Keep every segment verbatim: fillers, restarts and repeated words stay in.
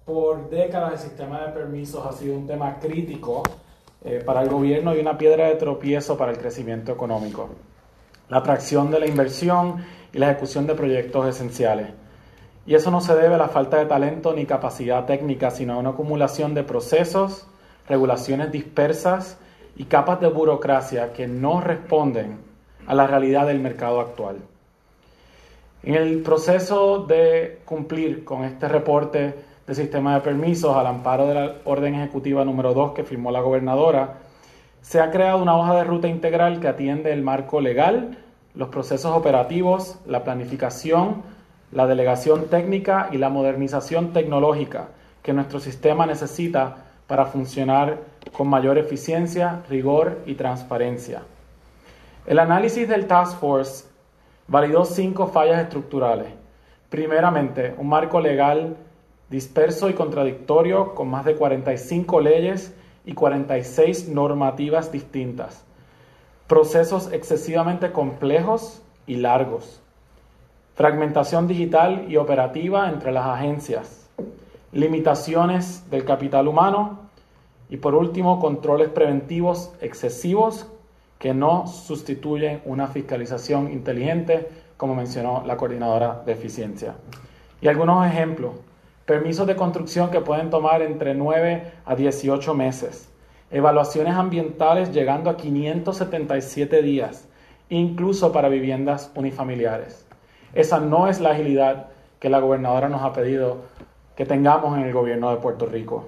Por décadas el sistema de permisos ha sido un tema crítico eh, para el gobierno y una piedra de tropiezo para el crecimiento económico, la atracción de la inversión y la ejecución de proyectos esenciales. Y eso no se debe a la falta de talento ni capacidad técnica, sino a una acumulación de procesos, regulaciones dispersas y capas de burocracia que no responden a la realidad del mercado actual. En el proceso de cumplir con este reporte de sistema de permisos al amparo de la orden ejecutiva número dos que firmó la gobernadora, se ha creado una hoja de ruta integral que atiende el marco legal, los procesos operativos, la planificación, la delegación técnica y la modernización tecnológica que nuestro sistema necesita para funcionar con mayor eficiencia, rigor y transparencia. El análisis del Task Force validó cinco fallas estructurales. Primeramente, un marco legal disperso y contradictorio con más de cuarenta y cinco leyes y cuarenta y seis normativas distintas. Procesos excesivamente complejos y largos. Fragmentación digital y operativa entre las agencias. Limitaciones del capital humano. Y por último, controles preventivos excesivos que no sustituyen una fiscalización inteligente, como mencionó la coordinadora de eficiencia. Y algunos ejemplos. Permisos de construcción que pueden tomar entre nueve a dieciocho meses. Evaluaciones ambientales llegando a quinientos setenta y siete días, incluso para viviendas unifamiliares. Esa no es la agilidad que la gobernadora nos ha pedido que tengamos en el gobierno de Puerto Rico.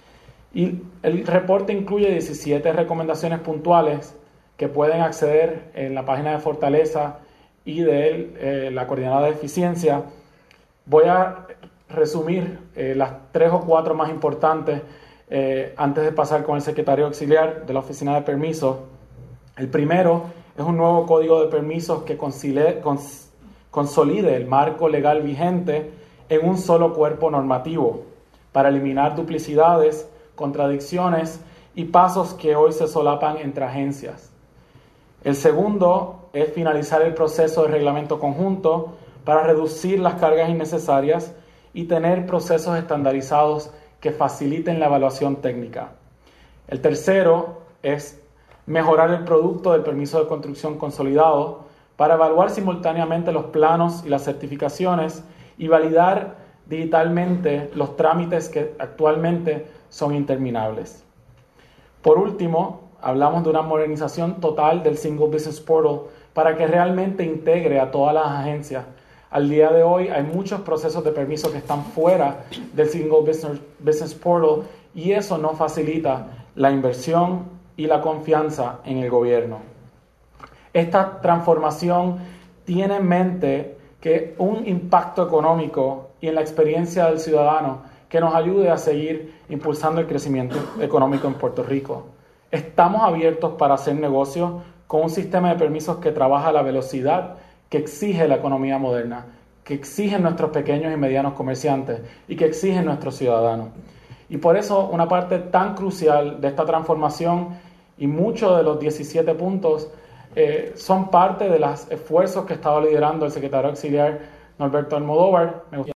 Y el reporte incluye diecisiete recomendaciones puntuales que pueden acceder en la página de Fortaleza y de eh, la coordinadora de eficiencia. Voy a resumir eh, las tres o cuatro más importantes eh, antes de pasar con el secretario auxiliar de la Oficina de Permisos. El primero es un nuevo código de permisos que consolide, cons, consolide el marco legal vigente en un solo cuerpo normativo para eliminar duplicidades, contradicciones y pasos que hoy se solapan entre agencias. El segundo es finalizar el proceso de reglamento conjunto para reducir las cargas innecesarias y tener procesos estandarizados que faciliten la evaluación técnica. El tercero es mejorar el producto del permiso de construcción consolidado para evaluar simultáneamente los planos y las certificaciones y validar digitalmente los trámites que actualmente son interminables. Por último, hablamos de una modernización total del Single Business Portal para que realmente integre a todas las agencias. Al día de hoy hay muchos procesos de permiso que están fuera del Single Business, Business Portal y eso no facilita la inversión y la confianza en el gobierno. Esta transformación tiene en mente que un impacto económico y en la experiencia del ciudadano que nos ayude a seguir impulsando el crecimiento económico en Puerto Rico. Estamos abiertos para hacer negocios con un sistema de permisos que trabaja a la velocidad que exige la economía moderna, que exigen nuestros pequeños y medianos comerciantes y que exigen nuestros ciudadanos. Y por eso una parte tan crucial de esta transformación y muchos de los diecisiete puntos eh, son parte de los esfuerzos que estaba liderando el secretario auxiliar Norberto Almodóvar. Me